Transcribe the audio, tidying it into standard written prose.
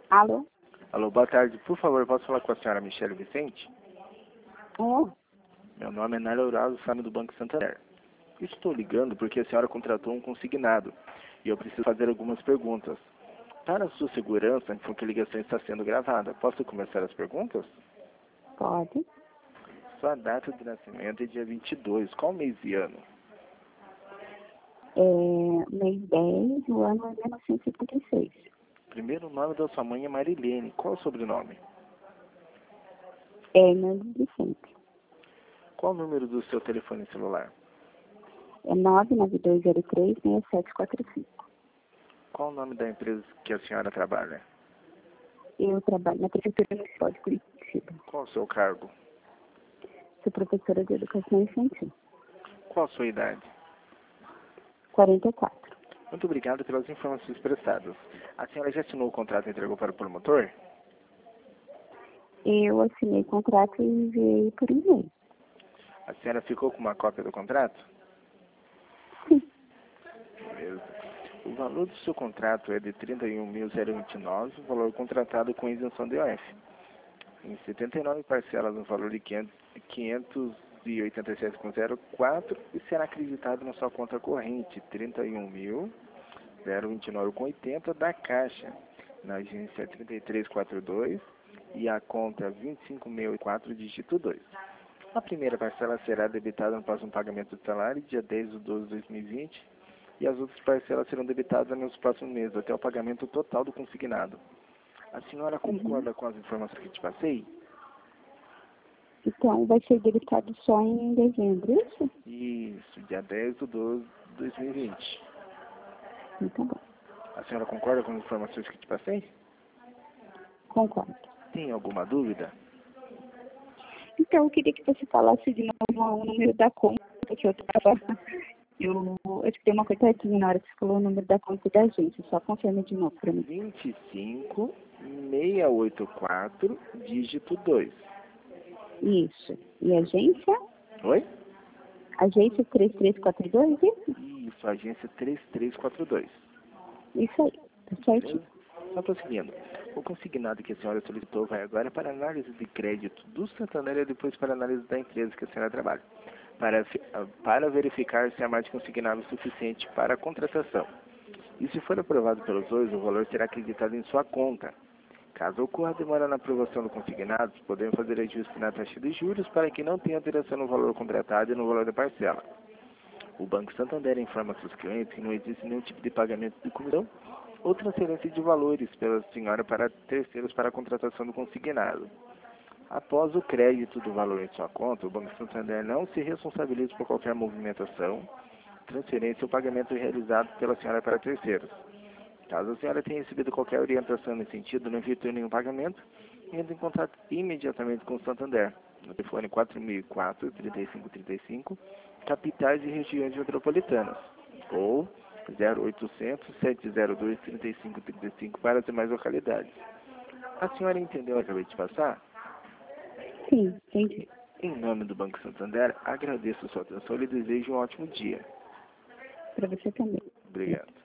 Alô? Alô, boa tarde. Por favor, posso falar com a senhora Michele Vicente? É, Meu nome é Nália Horácio, Sami do Banco Santander. Estou ligando porque a senhora contratou um consignado e eu preciso fazer algumas perguntas. Para a sua segurança, com que a ligação está sendo gravada, posso começar as perguntas? pode. Sua data de nascimento é dia 22. Qual mês e ano? Mês 10, o ano é 1956. Primeiro nome da sua mãe é Marilene. Qual o sobrenome? Hernandes Vicente. Qual o número do seu telefone celular? É 99203-6745. Qual o nome da empresa que a senhora trabalha? Eu trabalho na Prefeitura Municipal de Curitiba. Qual o seu cargo? Sou professora de Educação Infantil. Qual a sua idade? 44. Muito obrigado pelas informações prestadas. A senhora já assinou o contrato e entregou para o promotor? Eu assinei contrato e enviei por e-mail. A senhora ficou com uma cópia do contrato? Sim. Beleza. O valor do seu contrato é de R$ 31.029, o valor contratado com isenção de IOF. Em 79 parcelas no valor de R$ 587,04 e será acreditado na sua conta corrente R$ 31.029,80 da Caixa, na agência 3342 e a conta 25.004, dígito 2. A primeira parcela será debitada no próximo pagamento do salário, dia 10/12/2020, e as outras parcelas serão debitadas nos próximos meses, até o pagamento total do consignado. A senhora concorda com as informações que te passei? Então, vai ser debitado só em dezembro, isso? Isso, dia 10/12/2020. Então, bom. A senhora concorda com as informações que te passei? Concordo. Tem alguma dúvida? Então, eu queria que você falasse de novo o número da conta que eu estava. Eu escutei uma coitadinha na hora que você falou o número da conta da agência. Só confirme de novo para mim. 25684, dígito 2. Isso. E agência? Oi? Agência 3342, isso? Isso, agência 3342. Isso aí. Tá certinho. Beleza? Só prosseguindo. O consignado que a senhora solicitou vai agora para análise de crédito do Santander e depois para análise da empresa que a senhora trabalha, para verificar se há mais de consignado suficiente para a contratação. E se for aprovado pelos dois, o valor será acreditado em sua conta. Caso ocorra demora na aprovação do consignado, podemos fazer ajuste na taxa de juros para que não tenha alteração no valor contratado e no valor da parcela. O Banco Santander informa seus clientes que não existe nenhum tipo de pagamento de comissão ou transferência de valores pela senhora para terceiros para a contratação do consignado. Após o crédito do valor em sua conta, o Banco Santander não se responsabiliza por qualquer movimentação, transferência ou pagamento realizado pela senhora para terceiros. Caso a senhora tenha recebido qualquer orientação nesse sentido, não efetue nenhum pagamento, entre em contato imediatamente com o Santander, no telefone 4004-3535, capitais e regiões metropolitanas, ou 0800-702-3535 para as demais localidades. A senhora entendeu o que eu acabei de passar? Sim, entendi. Em nome do Banco Santander, agradeço a sua atenção e lhe desejo um ótimo dia. Para você também. Obrigado.